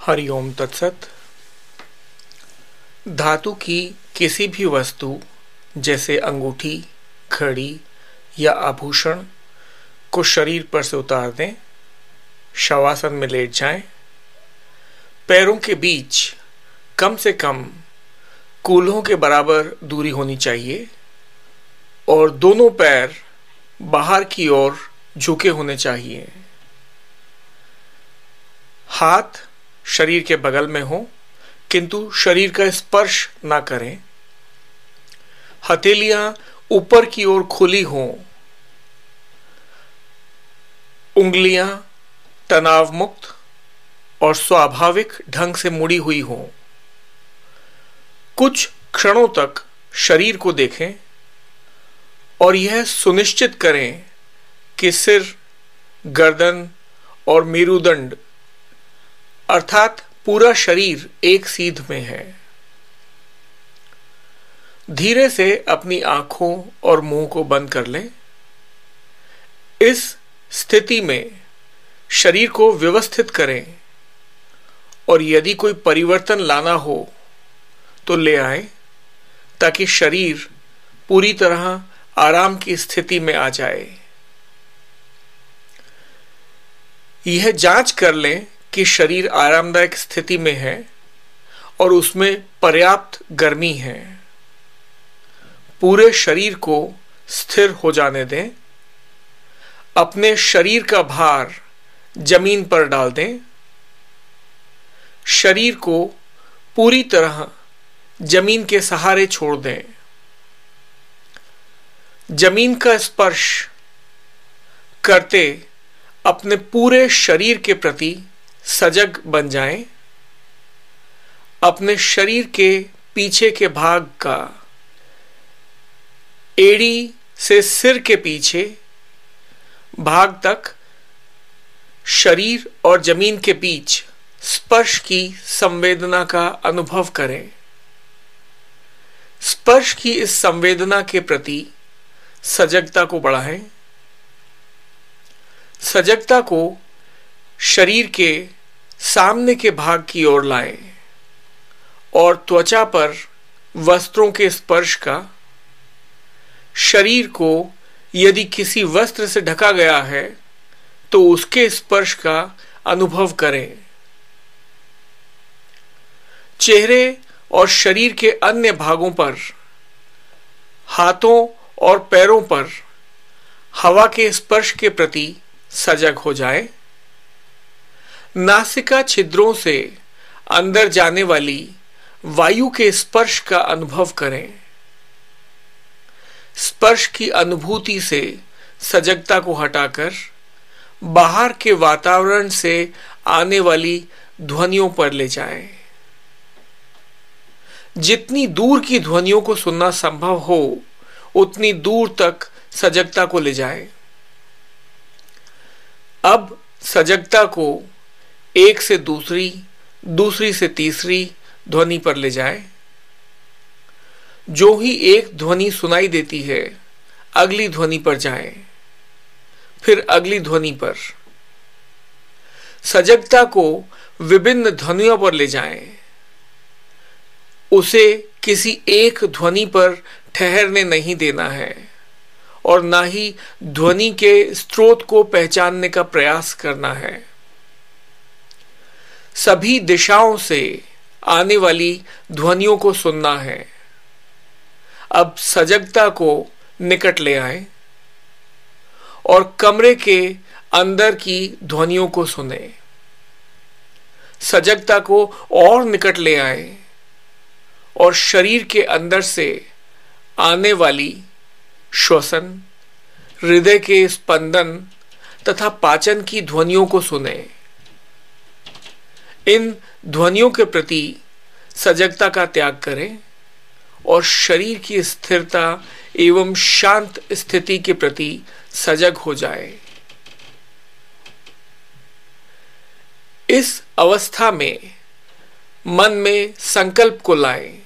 हरिओम तत्सत। धातु की किसी भी वस्तु जैसे अंगूठी, घड़ी या आभूषण को शरीर पर से उतार दें। शवासन में लेट जाएं। पैरों के बीच कम से कम कूल्हों के बराबर दूरी होनी चाहिए और दोनों पैर बाहर की ओर झुके होने चाहिए। हाथ शरीर के बगल में हो किंतु शरीर का स्पर्श ना करें। हथेलियां ऊपर की ओर खुली हों। उंगलियां तनाव मुक्त और स्वाभाविक ढंग से मुड़ी हुई हों। कुछ क्षणों तक शरीर को देखें और यह सुनिश्चित करें कि सिर, गर्दन और मेरुदंड अर्थात पूरा शरीर एक सीध में है। धीरे से अपनी आंखों और मुंह को बंद कर लें। इस स्थिति में शरीर को व्यवस्थित करें और यदि कोई परिवर्तन लाना हो तो ले आए ताकि शरीर पूरी तरह आराम की स्थिति में आ जाए। यह जांच कर लें कि शरीर आरामदायक स्थिति में है और उसमें पर्याप्त गर्मी है। पूरे शरीर को स्थिर हो जाने दें। अपने शरीर का भार जमीन पर डाल दें। शरीर को पूरी तरह जमीन के सहारे छोड़ दें। जमीन का स्पर्श करते अपने पूरे शरीर के प्रति सजग बन जाएं। अपने शरीर के पीछे के भाग का एड़ी से सिर के पीछे भाग तक शरीर और जमीन के बीच स्पर्श की संवेदना का अनुभव करें। स्पर्श की इस संवेदना के प्रति सजगता को बढ़ाएं। सजगता को शरीर के सामने के भाग की ओर लाएं और त्वचा पर वस्त्रों के स्पर्श का, शरीर को यदि किसी वस्त्र से ढका गया है तो उसके स्पर्श का अनुभव करें। चेहरे और शरीर के अन्य भागों पर, हाथों और पैरों पर हवा के स्पर्श के प्रति सजग हो जाए। नासिका छिद्रों से अंदर जाने वाली वायु के स्पर्श का अनुभव करें। स्पर्श की अनुभूति से सजगता को हटाकर बाहर के वातावरण से आने वाली ध्वनियों पर ले जाएं। जितनी दूर की ध्वनियों को सुनना संभव हो उतनी दूर तक सजगता को ले जाएं। अब सजगता को एक से दूसरी, दूसरी से तीसरी ध्वनि पर ले जाएं। जो ही एक ध्वनि सुनाई देती है अगली ध्वनि पर जाएं, फिर अगली ध्वनि पर। सजगता को विभिन्न ध्वनियों पर ले जाएं। उसे किसी एक ध्वनि पर ठहरने नहीं देना है और ना ही ध्वनि के स्रोत को पहचानने का प्रयास करना है। सभी दिशाओं से आने वाली ध्वनियों को सुनना है। अब सजगता को निकट ले आए और कमरे के अंदर की ध्वनियों को सुने। सजगता को और निकट ले आए और शरीर के अंदर से आने वाली श्वसन, हृदय के स्पंदन तथा पाचन की ध्वनियों को सुने। इन ध्वनियों के प्रति सजगता का त्याग करें और शरीर की स्थिरता एवं शांत स्थिति के प्रति सजग हो जाए। इस अवस्था में मन में संकल्प को लाएं।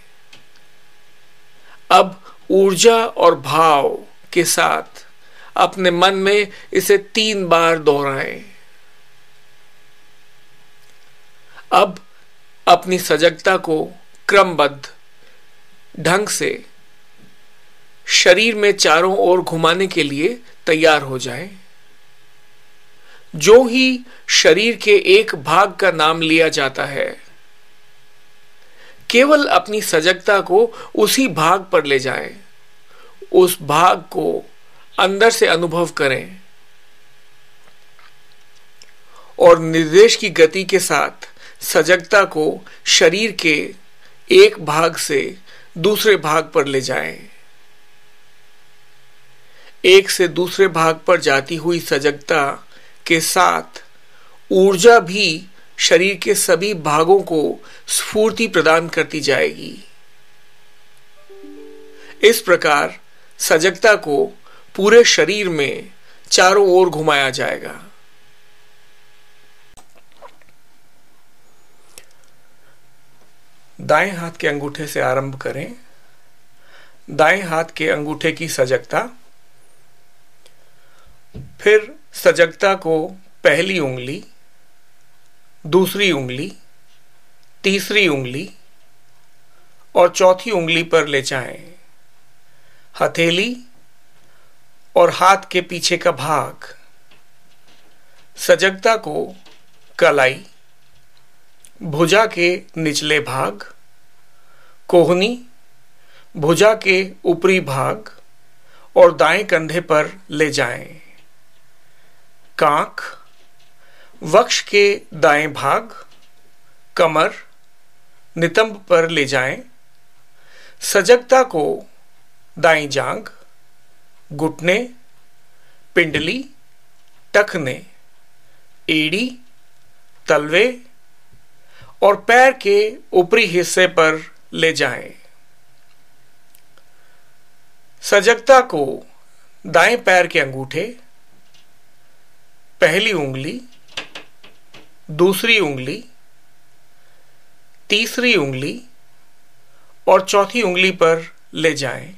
अब ऊर्जा और भाव के साथ अपने मन में इसे 3 बार दोहराएं। अब अपनी सजगता को क्रमबद्ध ढंग से शरीर में चारों ओर घुमाने के लिए तैयार हो जाए। जो ही शरीर के एक भाग का नाम लिया जाता है, केवल अपनी सजगता को उसी भाग पर ले जाएं, उस भाग को अंदर से अनुभव करें और निर्देश की गति के साथ सजगता को शरीर के एक भाग से दूसरे भाग पर ले जाएं। एक से दूसरे भाग पर जाती हुई सजगता के साथ ऊर्जा भी शरीर के सभी भागों को स्फूर्ति प्रदान करती जाएगी। इस प्रकार सजगता को पूरे शरीर में चारों ओर घुमाया जाएगा। दाएं हाथ के अंगूठे से आरंभ करें। दाएं हाथ के अंगूठे की सजगता, फिर सजगता को पहली उंगली, दूसरी उंगली, तीसरी उंगली और चौथी उंगली पर ले जाएं। हथेली और हाथ के पीछे का भाग, सजगता को कलाई, भुजा के निचले भाग, कोहनी, भुजा के ऊपरी भाग और दाएं कंधे पर ले जाएं। कांख, वक्ष के दाएं भाग, कमर, नितंब पर ले जाएं। सजगता को दाईं जांघ, घुटने, पिंडली, टखने, एड़ी, तलवे और पैर के ऊपरी हिस्से पर ले जाएं। सजगता को दाएं पैर के अंगूठे, पहली उंगली, दूसरी उंगली, तीसरी उंगली और चौथी उंगली पर ले जाएं।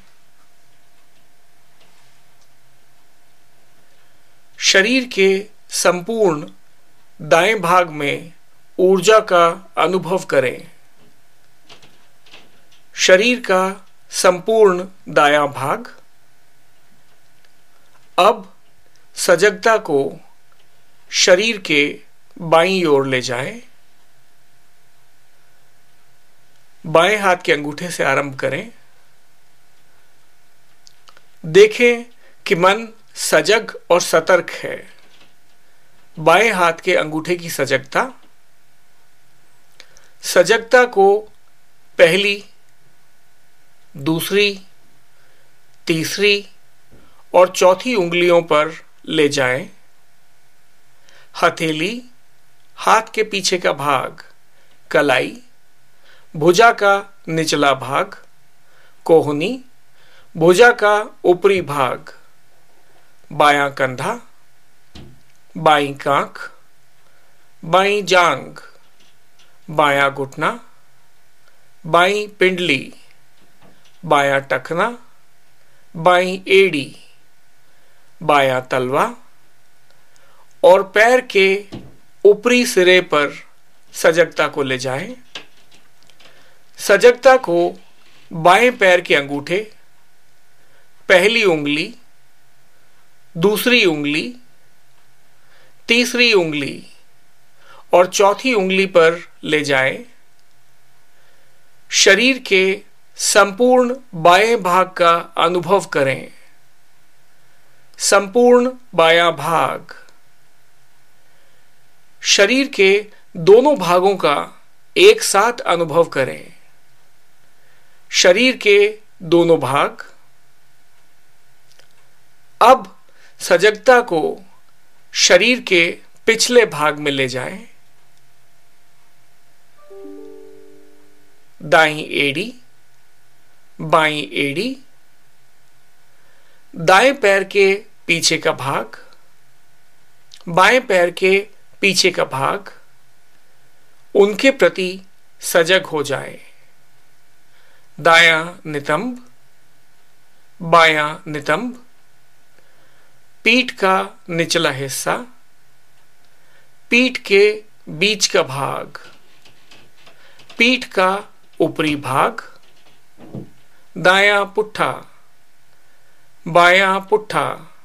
शरीर के संपूर्ण दाएं भाग में ऊर्जा का अनुभव करें। शरीर का संपूर्ण दायां भाग। अब सजगता को शरीर के बाईं ओर ले जाएं। बाएं हाथ के अंगूठे से आरंभ करें। देखें कि मन सजग और सतर्क है। बाएं हाथ के अंगूठे की सजगता, सजगता को पहली, दूसरी, तीसरी और चौथी उंगलियों पर ले जाएं। हथेली, हाथ के पीछे का भाग, कलाई, भुजा का निचला भाग, कोहनी, भुजा का ऊपरी भाग, बायां कंधा, बाईं कांख, बाईं जांघ, बायां घुटना, बाईं पिंडली, बायां टखना, बाईं एड़ी, बायां तलवा और पैर के ऊपरी सिरे पर सजगता को ले जाएं। सजगता को बाएं पैर के अंगूठे, पहली उंगली, दूसरी उंगली, तीसरी उंगली और चौथी उंगली पर ले जाएं। शरीर के संपूर्ण बाएं भाग का अनुभव करें। संपूर्ण बायां भाग। शरीर के दोनों भागों का एक साथ अनुभव करें। शरीर के दोनों भाग। अब सजगता को शरीर के पिछले भाग में ले जाएं। दाईं एड़ी, बाईं एड़ी, दाएं पैर के पीछे का भाग, बाएं पैर के पीछे का भाग, उनके प्रति सजग हो जाए। दायां नितंब, बायां नितंब, पीठ का निचला हिस्सा, पीठ के बीच का भाग, पीठ का ऊपरी भाग, दायां पुट्ठा, बायां पुट्ठा,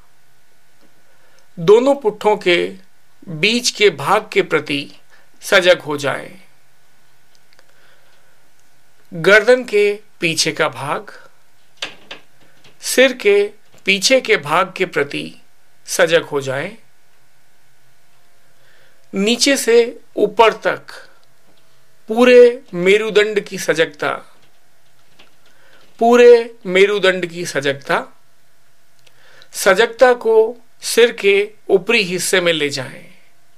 दोनों पुट्ठों के बीच के भाग के प्रति सजग हो जाएं। गर्दन के पीछे का भाग, सिर के पीछे के भाग के प्रति सजग हो जाएं। नीचे से ऊपर तक पूरे मेरुदंड की सजगता, पूरे मेरुदंड की सजगता, सजगता को सिर के ऊपरी हिस्से में ले जाएं।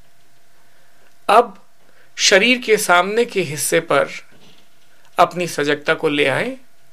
अब शरीर के सामने के हिस्से पर अपनी सजगता को ले आएं।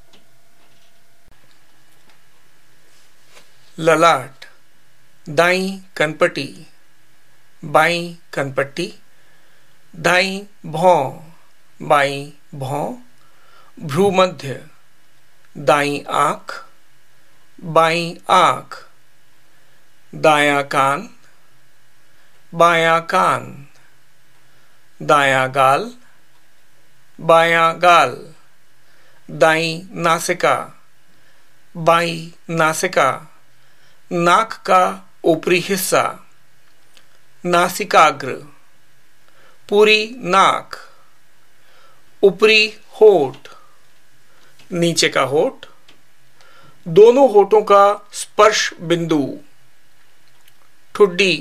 ललाट, दाईं कनपटी, बाईं कनपट्टी, दाईं भौं, बाईं भौं, भ्रूमध्य, दाईं आंख, बाईं आंख, दायां कान, बायां कान, दायां गाल, बायां गाल, दाईं नासिका, बाईं नासिका, नाक का ऊपरी हिस्सा, नासिकाग्र, पूरी नाक, ऊपरी होठ, नीचे का होठ, दोनों होठों का स्पर्श बिंदु, ठुड्डी,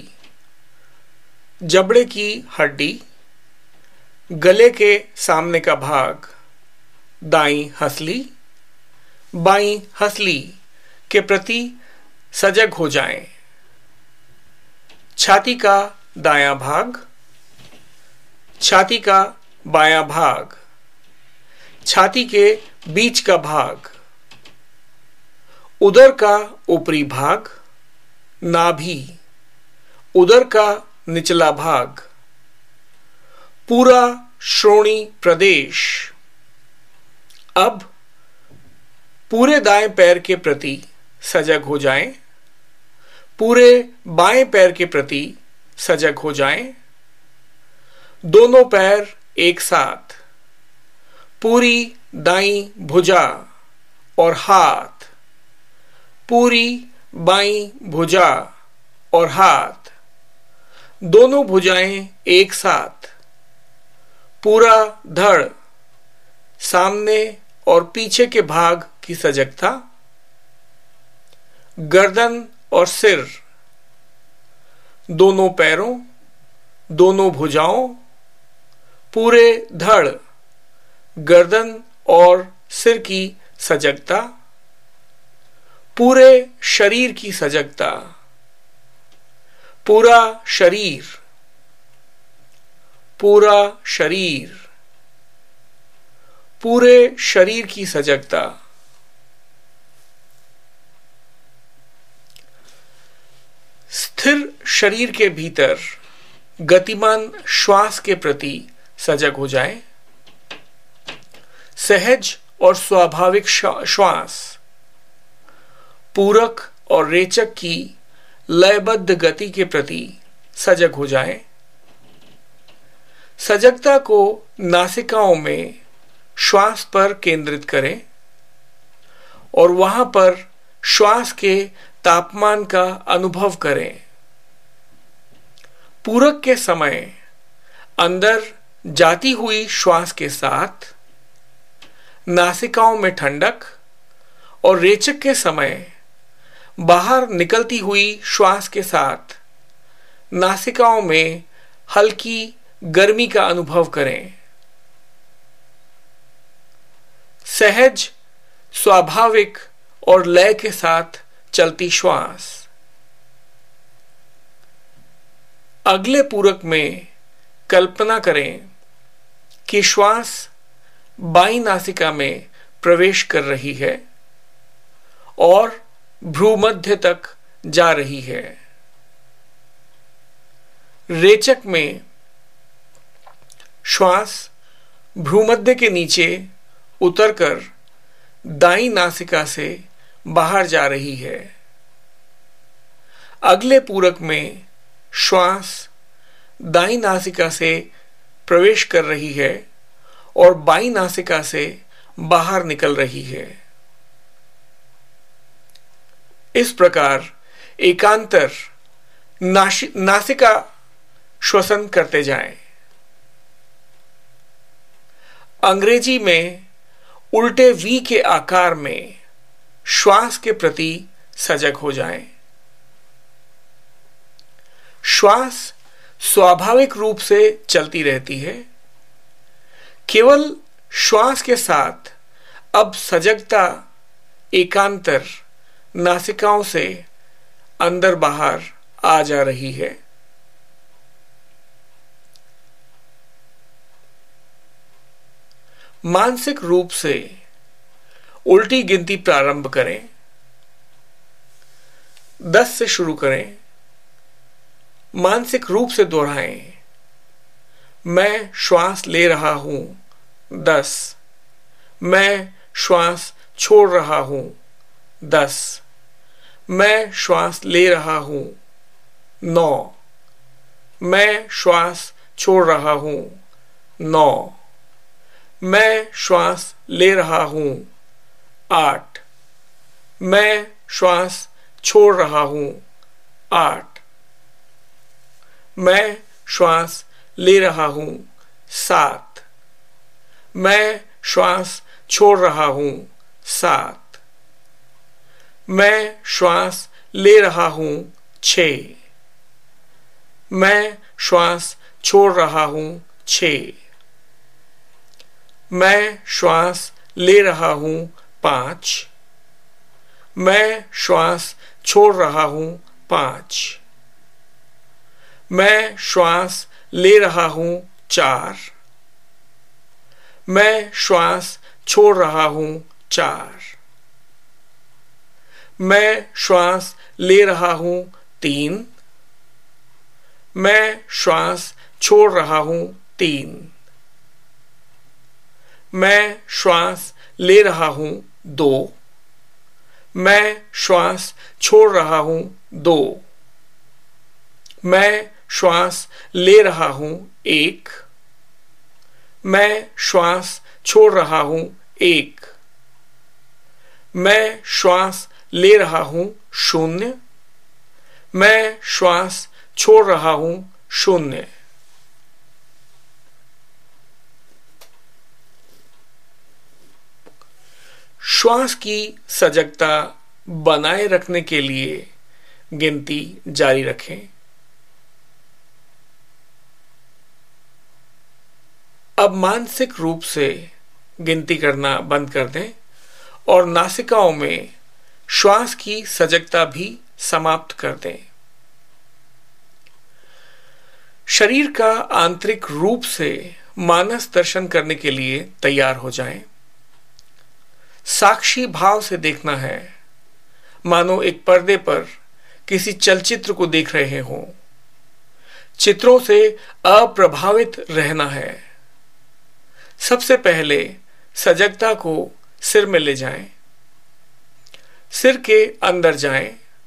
जबड़े की हड्डी, गले के सामने का भाग, दाईं हंसली, बाईं हंसली के प्रति सजग हो जाएं। छाती का दायां भाग, छाती का बायां भाग, छाती के बीच का भाग, उदर का ऊपरी भाग, नाभि, उदर का निचला भाग, पूरा श्रोणी प्रदेश। अब पूरे दाएं पैर के प्रति सजग हो जाएं। पूरे बाएं पैर के प्रति सजग हो जाएं। दोनों पैर एक साथ, पूरी दाईं भुजा और हाथ, पूरी बाईं भुजा और हाथ, दोनों भुजाएं एक साथ, पूरा धड़, सामने और पीछे के भाग की सजगता, गर्दन और सिर, दोनों पैरों, दोनों भुजाओं, पूरे धड़, गर्दन और सिर की सजगता, पूरे शरीर की सजगता, पूरा शरीर, पूरा शरीर, पूरे शरीर की सजगता। स्थिर शरीर के भीतर गतिमान श्वास के प्रति सजग हो जाएं। सहज और स्वाभाविक श्वास, पूरक और रेचक की लयबद्ध गति के प्रति सजग हो जाएं। सजगता को नासिकाओं में श्वास पर केंद्रित करें और वहां पर श्वास के तापमान का अनुभव करें। पूरक के समय अंदर जाती हुई श्वास के साथ नासिकाओं में ठंडक और रेचक के समय बाहर निकलती हुई श्वास के साथ नासिकाओं में हल्की गर्मी का अनुभव करें। सहज, स्वाभाविक और लय के साथ चलती श्वास। अगले पूरक में कल्पना करें कि श्वास बाईं नासिका में प्रवेश कर रही है और भ्रूमध्य तक जा रही है। रेचक में श्वास भ्रूमध्य के नीचे उतरकर दाईं नासिका से बाहर जा रही है। अगले पूरक में श्वास दाईं नासिका से प्रवेश कर रही है और बाईं नासिका से बाहर निकल रही है। इस प्रकार एकांतर नासिका श्वसन करते जाएं। अंग्रेजी में उल्टे वी के आकार में श्वास के प्रति सजग हो जाएं। श्वास स्वाभाविक रूप से चलती रहती है। केवल श्वास के साथ अब सजगता एकांतर नासिकाओं से अंदर बाहर आ जा रही है। मानसिक रूप से उल्टी गिनती प्रारंभ करें। 10 से शुरू करें। मानसिक रूप से दोहराएं। मैं श्वास ले रहा हूं 10। मैं श्वास छोड़ रहा हूं 10। मैं श्वास ले रहा हूं 9। मैं श्वास छोड़ रहा हूं 9। मैं श्वास ले रहा हूं 8। मैं श्वास छोड़ रहा हूं 8। मैं श्वास ले रहा हूं 7। मैं श्वास छोड़ रहा हूं 7। मैं श्वास ले रहा हूं 6। मैं श्वास छोड़ रहा हूं 6। मैं श्वास ले रहा हूं 5। मैं श्वास छोड़ रहा हूं 5। मैं श्वास ले रहा हूं 4। मैं श्वास छोड़ रहा हूं 4। मैं श्वास ले रहा हूं 3। मैं श्वास छोड़ रहा हूं 3। मैं श्वास ले रहा हूं 2। मैं श्वास छोड़ रहा हूं 2। मैं श्वास ले रहा हूं 1। मैं श्वास छोड़ रहा हूं 1। मैं श्वास ले रहा हूं 0। मैं श्वास छोड़ रहा हूं 0। श्वास की सजगता बनाए रखने के लिए गिनती जारी रखें। अब मानसिक रूप से गिनती करना बंद कर दें और नासिकाओं में श्वास की सजगता भी समाप्त कर दें। शरीर का आंतरिक रूप से मानस दर्शन करने के लिए तैयार हो जाएं। साक्षी भाव से देखना है, मानो एक पर्दे पर किसी चलचित्र को देख रहे हों। चित्रों से अप्रभावित रहना है। सबसे पहले सजगता को सिर में ले जाएं। सिर के अंदर जाएं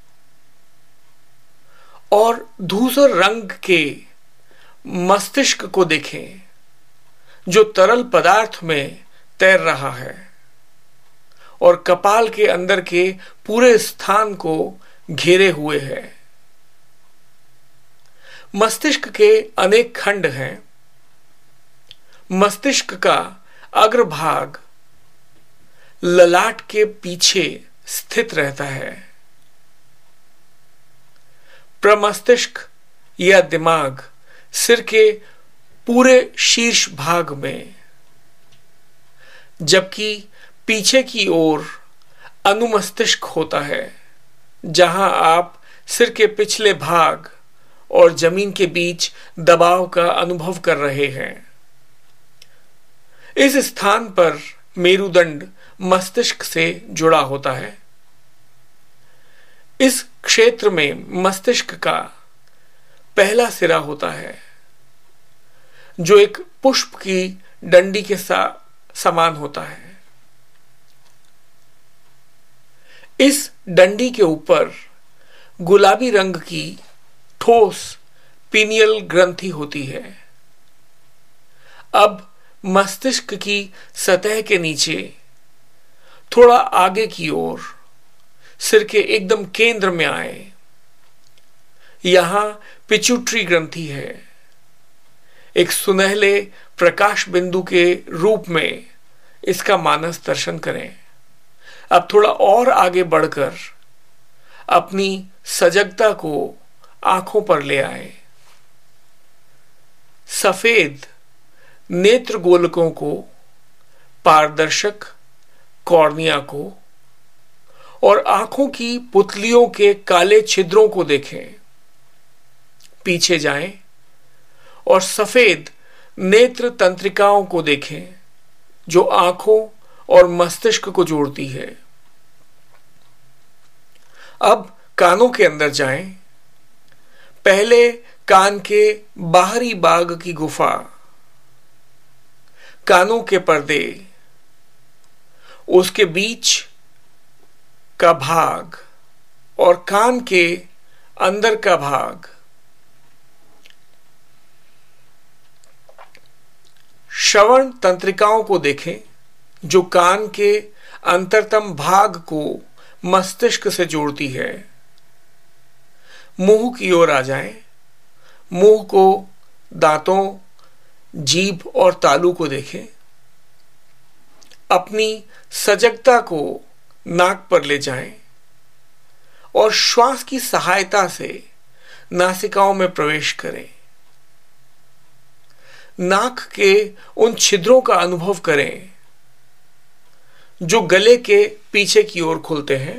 और धूसर रंग के मस्तिष्क को देखें जो तरल पदार्थ में तैर रहा है और कपाल के अंदर के पूरे स्थान को घेरे हुए है। मस्तिष्क के अनेक खंड हैं। मस्तिष्क का अग्रभाग ललाट के पीछे स्थित रहता है। प्रमस्तिष्क या दिमाग सिर के पूरे शीर्ष भाग में, जबकि पीछे की ओर अनुमस्तिष्क होता है, जहां आप सिर के पिछले भाग और जमीन के बीच दबाव का अनुभव कर रहे हैं। इस स्थान पर मेरुदंड मस्तिष्क से जुड़ा होता है। इस क्षेत्र में मस्तिष्क का पहला सिरा होता है जो एक पुष्प की डंडी के समान होता है। इस डंडी के ऊपर गुलाबी रंग की ठोस पीनियल ग्रंथि होती है। अब मस्तिष्क की सतह के नीचे थोड़ा आगे की ओर सिर के एकदम केंद्र में आए। यहां पिट्यूटरी ग्रंथि है। एक सुनहले प्रकाश बिंदु के रूप में इसका मानस दर्शन करें। अब थोड़ा और आगे बढ़कर अपनी सजगता को आंखों पर ले आए। सफेद नेत्र गोलकों को, पारदर्शक कॉर्निया को और आंखों की पुतलियों के काले छिद्रों को देखें। पीछे जाएं और सफेद नेत्र तंत्रिकाओं को देखें जो आंखों और मस्तिष्क को जोड़ती है। अब कानों के अंदर जाएं। पहले कान के बाहरी भाग की गुफा, कानों के पर्दे, उसके बीच का भाग और कान के अंदर का भाग। श्रवण तंत्रिकाओं को देखें जो कान के अंतरतम भाग को मस्तिष्क से जोड़ती है। मुंह की ओर आ जाएं। मुंह को, दांतों, जीभ और तालू को देखें। अपनी सजगता को नाक पर ले जाएं और श्वास की सहायता से नासिकाओं में प्रवेश करें। नाक के उन छिद्रों का अनुभव करें जो गले के पीछे की ओर खुलते हैं।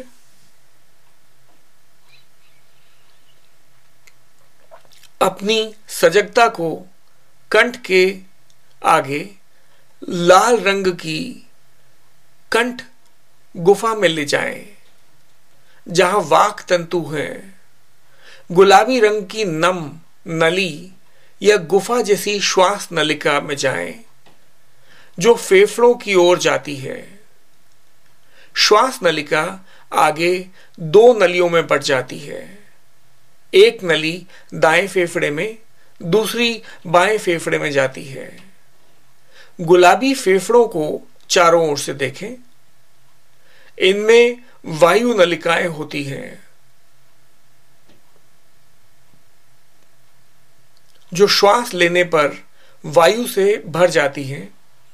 अपनी सजगता को कंठ के आगे लाल रंग की कंठ गुफा में ले जाएं, जहां वाक तंतु है। गुलाबी रंग की नम नली या गुफा जैसी श्वास नलिका में जाएं, जो फेफड़ों की ओर जाती है। श्वास नलिका आगे दो नलियों में बढ़ जाती है। एक नली दाएं फेफड़े में, दूसरी बाएं फेफड़े में जाती है। गुलाबी फेफड़ों को चारों ओर से देखें। इनमें वायु नलिकाएं होती हैं जो श्वास लेने पर वायु से भर जाती हैं,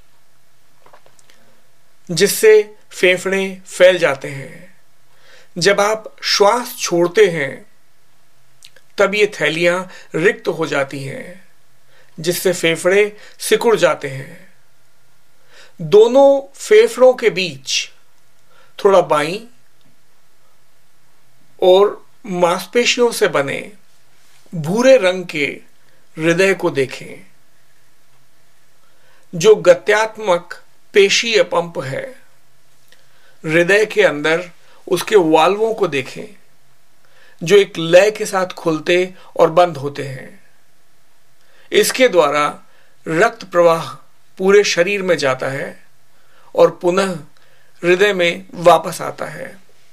जिससे फेफड़े फैल जाते हैं। जब आप श्वास छोड़ते हैं तब ये थैलियां रिक्त हो जाती हैं, जिससे फेफड़े सिकुड़ जाते हैं। दोनों फेफड़ों के बीच थोड़ा बाईं और मांसपेशियों से बने भूरे रंग के हृदय को देखें, जो गत्यात्मक पेशीय पंप है। हृदय के अंदर उसके वाल्वों को देखें, जो एक लय के साथ खुलते और बंद होते हैं। इसके द्वारा रक्त प्रवाह पूरे शरीर में जाता है और पुनः हृदय में वापस आता है।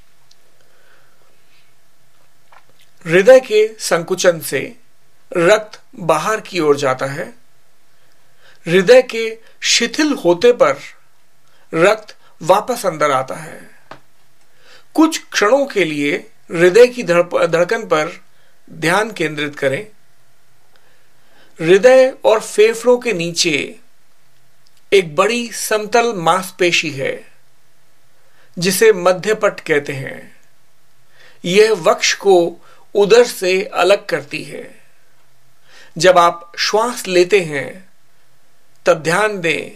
हृदय के संकुचन से रक्त बाहर की ओर जाता है। हृदय के शिथिल होते पर रक्त वापस अंदर आता है। कुछ क्षणों के लिए हृदय की धड़कन पर ध्यान केंद्रित करें। हृदय और फेफड़ों के नीचे एक बड़ी समतल मांसपेशी है जिसे मध्यपट कहते हैं। यह वक्ष को उदर से अलग करती है। जब आप श्वास लेते हैं तब ध्यान दें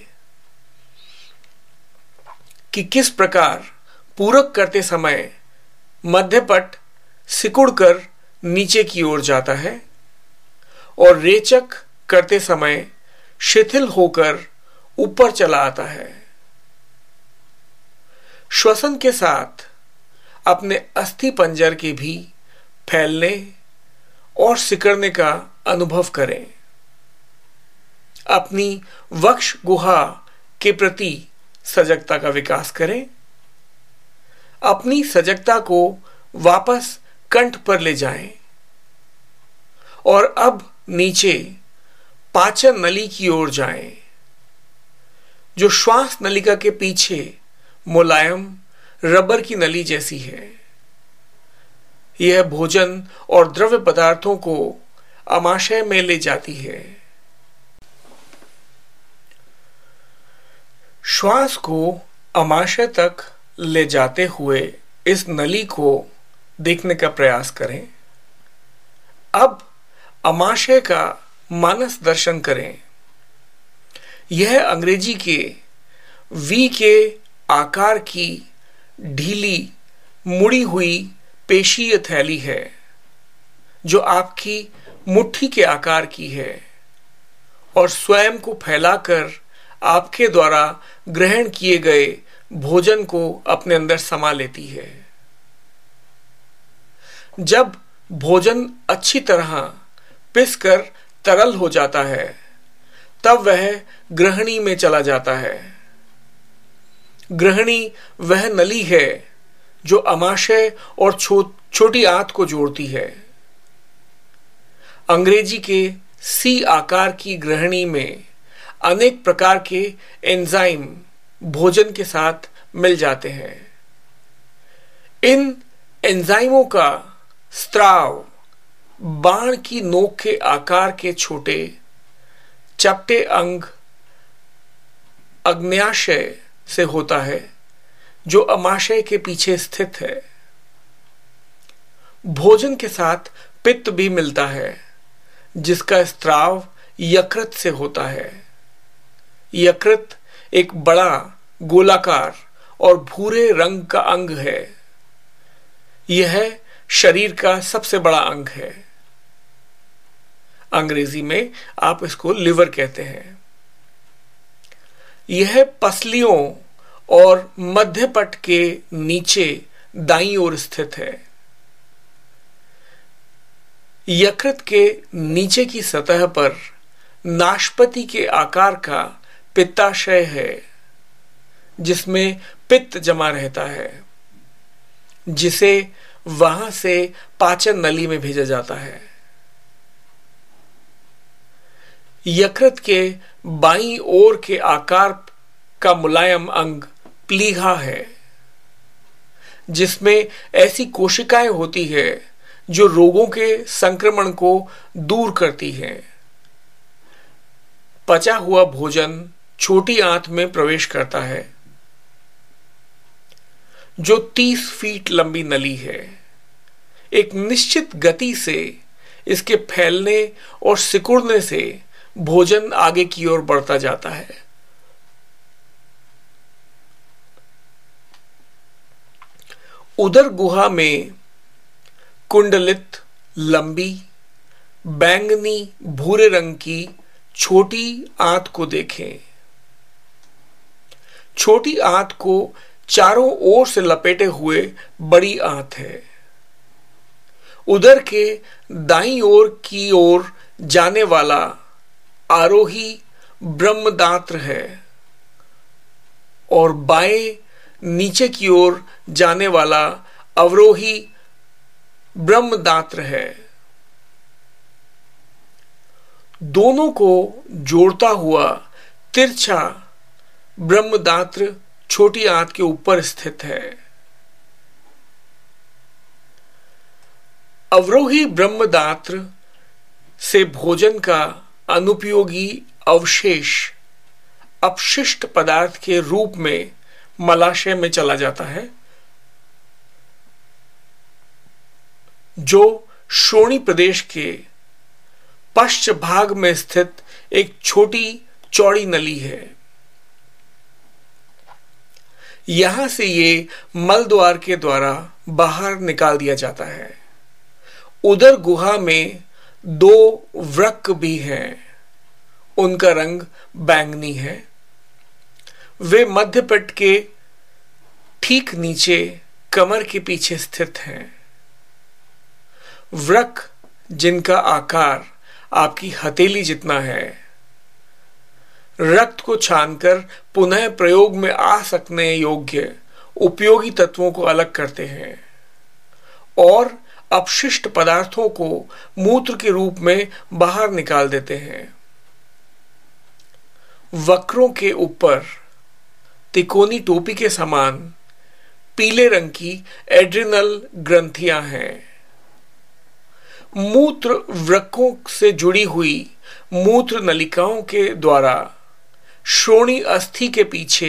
कि किस प्रकार पूरक करते समय मध्यपट सिकुड़कर नीचे की ओर जाता है और रेचक करते समय शिथिल होकर ऊपर चला आता है। श्वसन के साथ अपने अस्थि पंजर के भी फैलने और सिकुड़ने का अनुभव करें। अपनी वक्ष गुहा के प्रति सजगता का विकास करें। अपनी सजगता को वापस कंठ पर ले जाएं और अब नीचे पाचन नली की ओर जाएं। जो श्वास नलिका के पीछे मुलायम रबर की नली जैसी है। यह भोजन और द्रव्य पदार्थों को आमाशय में ले जाती है। श्वास को आमाशय तक ले जाते हुए इस नली को देखने का प्रयास करें। अब आमाशय का मानस दर्शन करें। यह अंग्रेजी के वी के आकार की ढीली मुड़ी हुई पेशीय थैली है, जो आपकी मुट्ठी के आकार की है और स्वयं को फैलाकर आपके द्वारा ग्रहण किए गए भोजन को अपने अंदर समा लेती है। जब भोजन अच्छी तरह पिसकर तरल हो जाता है, तब वह ग्रहणी में चला जाता है। ग्रहणी वह नली है जो आमाशय और छोटी आंत को जोड़ती है। अंग्रेजी के सी आकार की ग्रहणी में अनेक प्रकार के एंजाइम भोजन के साथ मिल जाते हैं। इन एंजाइमों का स्त्राव बाण की नोक के आकार के छोटे चपटे अंग अग्न्याशय से होता है, जो आमाशय के पीछे स्थित है। भोजन के साथ पित्त भी मिलता है, जिसका स्त्राव यकृत से होता है। यकृत एक बड़ा गोलाकार और भूरे रंग का अंग है। यह शरीर का सबसे बड़ा अंग है। अंग्रेजी में आप इसको लिवर कहते हैं। यह पसलियों और मध्यपट के नीचे दाईं ओर स्थित है। यकृत के नीचे की सतह पर नाशपाती के आकार का पित्ताशय है, जिसमें पित्त जमा रहता है, जिसे वहां से पाचन नली में भेजा जाता है। यकृत के बाईं ओर के आकार का मुलायम अंग प्लीहा है, जिसमें ऐसी कोशिकाएं होती है जो रोगों के संक्रमण को दूर करती हैं। पचा हुआ भोजन छोटी आंत में प्रवेश करता है, जो 30 फीट लंबी नली है। एक निश्चित गति से इसके फैलने और सिकुड़ने से भोजन आगे की ओर बढ़ता जाता है। उदर गुहा में कुंडलित लंबी बैंगनी भूरे रंग की छोटी आंत को देखें। छोटी आंत को चारों ओर से लपेटे हुए बड़ी आंत है। उदर के दाईं ओर की ओर जाने वाला आरोही ब्रह्मदात्र है और बाएं नीचे की ओर जाने वाला अवरोही ब्रह्मदात्र है। दोनों को जोड़ता हुआ तिरछा ब्रह्मदात्र छोटी आंत के ऊपर स्थित है। अवरोही ब्रह्मदात्र से भोजन का अनुपयोगी अवशेष अपशिष्ट पदार्थ के रूप में मलाशय में चला जाता है, जो श्रोणी प्रदेश के पश्चिम भाग में स्थित एक छोटी चौड़ी नली है। यहां से ये मल द्वार के द्वारा बाहर निकाल दिया जाता है। उदर गुहा में 2 वृक्क भी हैं। उनका रंग बैंगनी है। वे मध्यपट के ठीक नीचे कमर के पीछे स्थित हैं। वृक्क, जिनका आकार आपकी हथेली जितना है, रक्त को छानकर पुनः प्रयोग में आ सकने योग्य उपयोगी तत्वों को अलग करते हैं और अपशिष्ट पदार्थों को मूत्र के रूप में बाहर निकाल देते हैं। वक्रों के ऊपर तिकोनी टोपी के समान पीले रंग की एड्रिनल ग्रंथियां हैं। मूत्र वृक्कों से जुड़ी हुई मूत्र नलिकाओं के द्वारा श्रोणि अस्थि के पीछे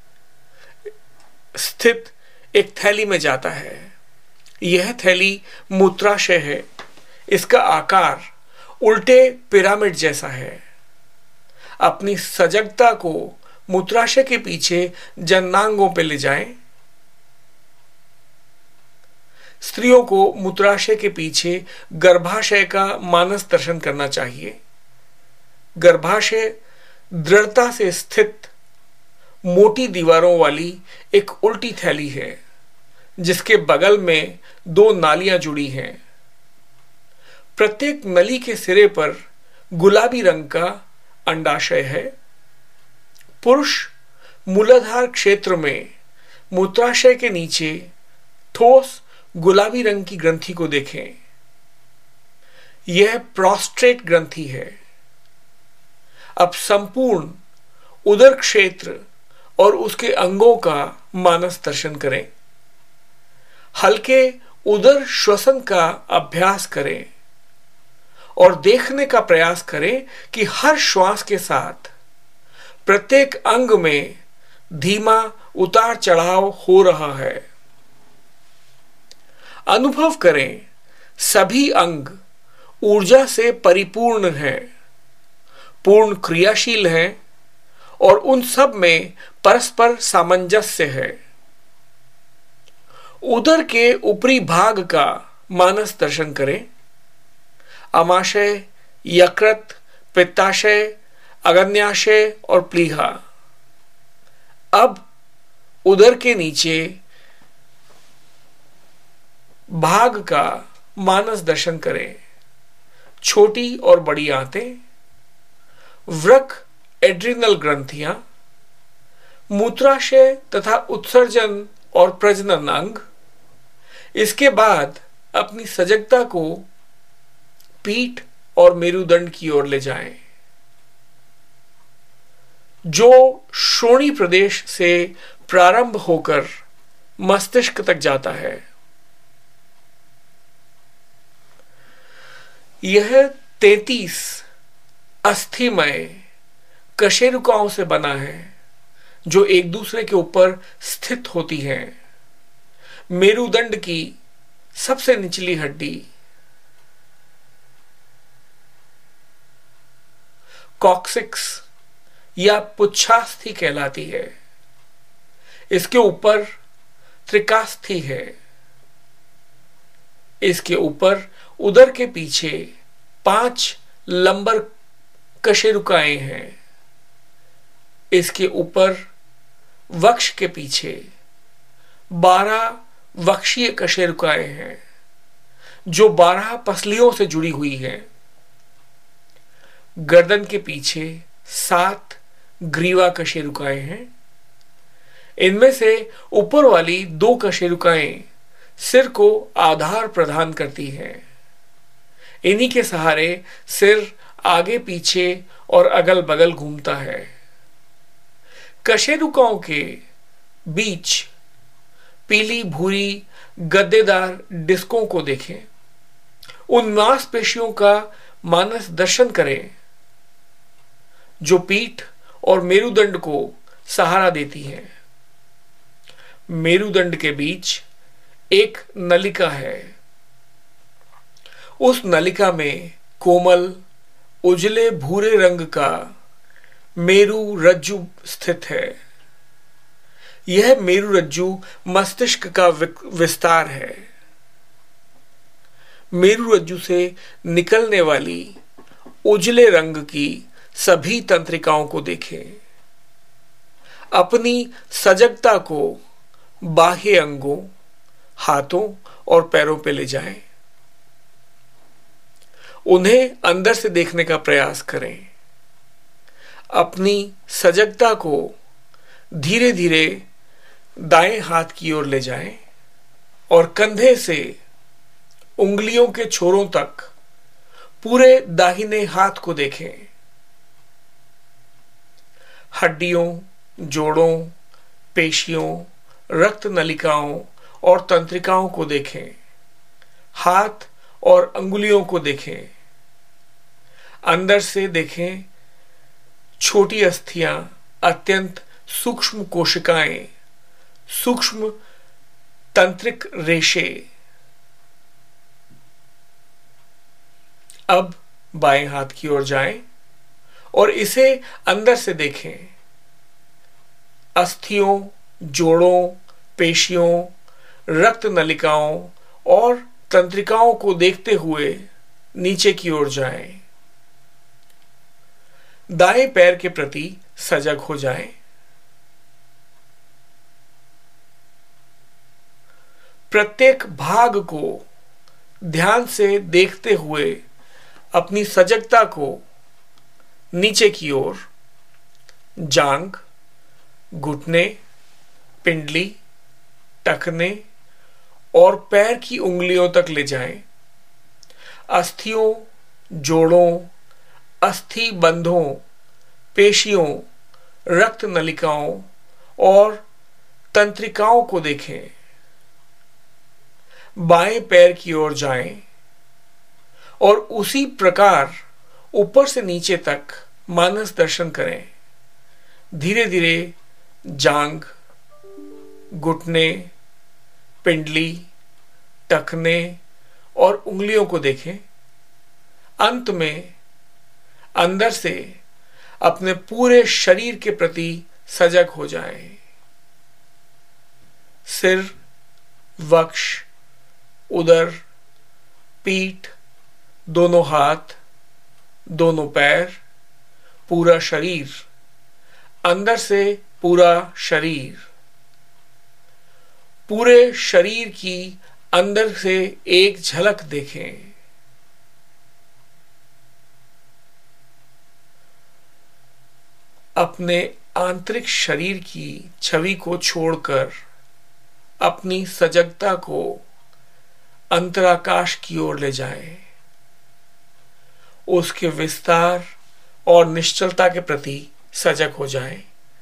स्थित एक थैली में जाता है। यह थैली मूत्राशय है। इसका आकार उल्टे पिरामिड जैसा है। अपनी सजगता को मूत्राशय के पीछे जननांगों पे ले जाएं। स्त्रियों को मूत्राशय के पीछे गर्भाशय का मानस दर्शन करना चाहिए। गर्भाशय दृढ़ता से स्थित मोटी दीवारों वाली एक उल्टी थैली है, जिसके बगल में 2 नालियां जुड़ी हैं। प्रत्येक नली के सिरे पर गुलाबी रंग का अंडाशय है। पुरुष मूलाधार क्षेत्र में मूत्राशय के नीचे ठोस गुलाबी रंग की ग्रंथि को देखें। यह प्रोस्टेट ग्रंथि है। अब संपूर्ण उदर क्षेत्र और उसके अंगों का मानस दर्शन करें। हल्के उदर श्वसन का अभ्यास करें और देखने का प्रयास करें कि हर श्वास के साथ प्रत्येक अंग में धीमा उतार चढ़ाव हो रहा है। अनुभव करें सभी अंग ऊर्जा से परिपूर्ण हैं, पूर्ण क्रियाशील हैं और उन सब में परस्पर सामंजस्य है। उदर के ऊपरी भाग का मानस दर्शन करें। अमाशय, यकृत, पित्ताशय, अग्न्याशय और प्लीहा। अब उदर के नीचे भाग का मानस दर्शन करें। छोटी और बड़ी आंतें, वृक्क, एड्रिनल ग्रंथियां, मूत्राशय तथा उत्सर्जन और प्रजनन अंग। इसके बाद अपनी सजगता को पीठ और मेरुदंड की ओर ले जाएं, जो श्रोणि प्रदेश से प्रारंभ होकर मस्तिष्क तक जाता है। यह 33 अस्थिमय कशेरुकाओं से बना है, जो एक दूसरे के ऊपर स्थित होती हैं। मेरुदंड की सबसे निचली हड्डी कॉक्सिक्स या पुच्छास्थि कहलाती है। इसके ऊपर त्रिकास्थि है। इसके ऊपर उदर के पीछे 5 लंबर कशेरुकाएं हैं। इसके ऊपर वक्ष के पीछे 12 वक्षीय कशेरुकाएं हैं, जो 12 पसलियों से जुड़ी हुई हैं। गर्दन के पीछे 7 ग्रीवा कशेरुकाएं हैं। इनमें से ऊपर वाली 2 कशेरुकाएं सिर को आधार प्रदान करती हैं। इन्हीं के सहारे सिर आगे पीछे और अगल बगल घूमता है। कशेरुकाओं के बीच पीली भूरी गद्देदार डिस्कों को देखें। उन मांसपेशियों का मानस दर्शन करें जो पीठ और मेरुदंड को सहारा देती हैं। मेरुदंड के बीच एक नलिका है। उस नलिका में कोमल उजले भूरे रंग का मेरु रज्जु स्थित है। यह मेरु रज्जु मस्तिष्क का विस्तार है। मेरु रज्जु से निकलने वाली उजले रंग की सभी तंत्रिकाओं को देखें। अपनी सजगता को बाह्य अंगों, हाथों और पैरों पे ले जाएं। उन्हें अंदर से देखने का प्रयास करें। अपनी सजगता को धीरे धीरे दाएं हाथ की ओर ले जाएं और कंधे से उंगलियों के छोरों तक पूरे दाहिने हाथ को देखें। हड्डियों, जोड़ों, पेशियों, रक्त नलिकाओं और तंत्रिकाओं को देखें। हाथ और अंगुलियों को देखें। अंदर से देखें छोटी अस्थियां, अत्यंत सूक्ष्म कोशिकाएं, सूक्ष्म तंत्रिक रेशे। अब बाएं हाथ की ओर जाएं और इसे अंदर से देखें। अस्थियों, जोड़ों, पेशियों, रक्त नलिकाओं और तंत्रिकाओं को देखते हुए नीचे की ओर जाएं। दाएं पैर के प्रति सजग हो जाएं। प्रत्येक भाग को ध्यान से देखते हुए अपनी सजगता को नीचे की ओर जांघ, घुटने, पिंडली, टखने और पैर की उंगलियों तक ले जाएं। अस्थियों, जोड़ों, अस्थि बंधों, पेशियों, रक्त नलिकाओं और तंत्रिकाओं को देखें। बाएं पैर की ओर जाएं और उसी प्रकार ऊपर से नीचे तक मानस दर्शन करें। धीरे धीरे जांघ, घुटने, पिंडली, टखने और उंगलियों को देखें। अंत में अंदर से अपने पूरे शरीर के प्रति सजग हो जाएं। सिर, वक्ष, उदर, पीठ, दोनों हाथ, दोनों पैर, पूरा शरीर, अंदर से पूरा शरीर, पूरे शरीर की अंदर से एक झलक देखें। अपने आंतरिक शरीर की छवि को छोड़कर अपनी सजगता को अंतराकाश की ओर ले जाएं। उसके विस्तार और निश्चलता के प्रति सजग हो जाएं।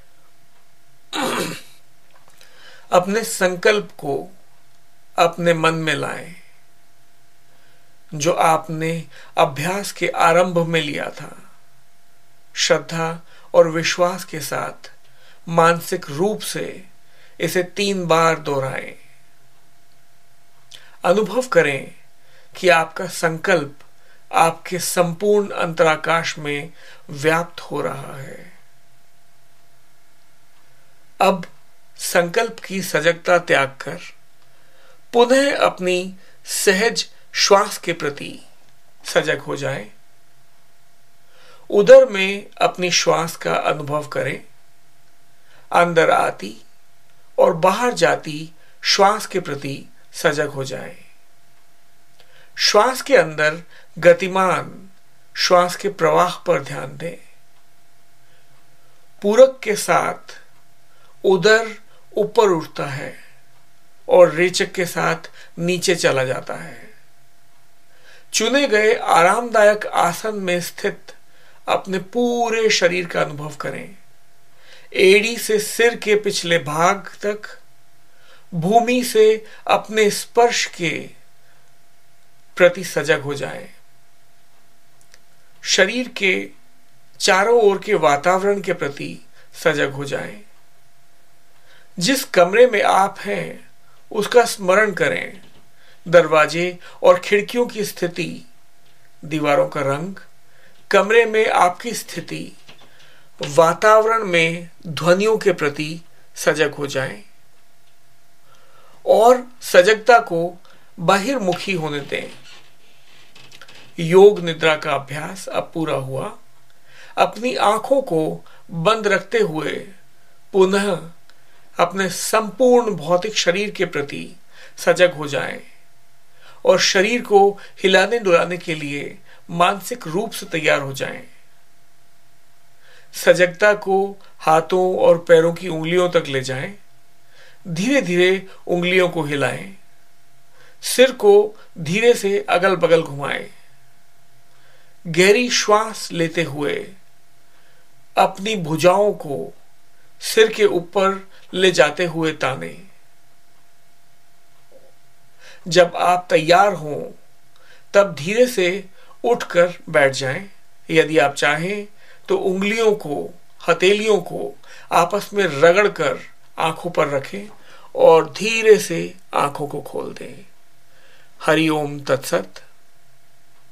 अपने संकल्प को अपने मन में लाएं, जो आपने अभ्यास के आरंभ में लिया था। श्रद्धा और विश्वास के साथ मानसिक रूप से इसे 3 बार दोहराएं। अनुभव करें कि आपका संकल्प आपके संपूर्ण अंतराकाश में व्याप्त हो रहा है। अब संकल्प की सजगता त्याग कर पुनः अपनी सहज श्वास के प्रति सजग हो जाएं। उदर में अपनी श्वास का अनुभव करें। अंदर आती और बाहर जाती श्वास के प्रति सजग हो जाएं। श्वास के अंदर गतिमान श्वास के प्रवाह पर ध्यान दें। पूरक के साथ उदर ऊपर उठता है और रेचक के साथ नीचे चला जाता है। चुने गए आरामदायक आसन में स्थित अपने पूरे शरीर का अनुभव करें। एड़ी से सिर के पिछले भाग तक भूमि से अपने स्पर्श के प्रति सजग हो जाएं। शरीर के चारों ओर के वातावरण के प्रति सजग हो जाएं। जिस कमरे में आप हैं उसका स्मरण करें। दरवाजे और खिड़कियों की स्थिति, दीवारों का रंग, कमरे में आपकी स्थिति, वातावरण में ध्वनियों के प्रति सजग हो जाएं और सजगता को बहिर्मुखी होने दें। योग निद्रा का अभ्यास अब पूरा हुआ। अपनी आंखों को बंद रखते हुए पुनः अपने संपूर्ण भौतिक शरीर के प्रति सजग हो जाएं और शरीर को हिलाने डुलाने के लिए मानसिक रूप से तैयार हो जाएं। सजगता को हाथों और पैरों की उंगलियों तक ले जाएं। धीरे धीरे उंगलियों को हिलाएं। सिर को धीरे से अगल बगल घुमाएं। गहरी श्वास लेते हुए अपनी भुजाओं को सिर के ऊपर ले जाते हुए ताने। जब आप तैयार हों तब धीरे से उठकर बैठ जाएं। यदि आप चाहें तो उंगलियों को, हथेलियों को आपस में रगड़कर आंखों पर रखें और धीरे से आंखों को खोल दें। हरि ओम तत्सत।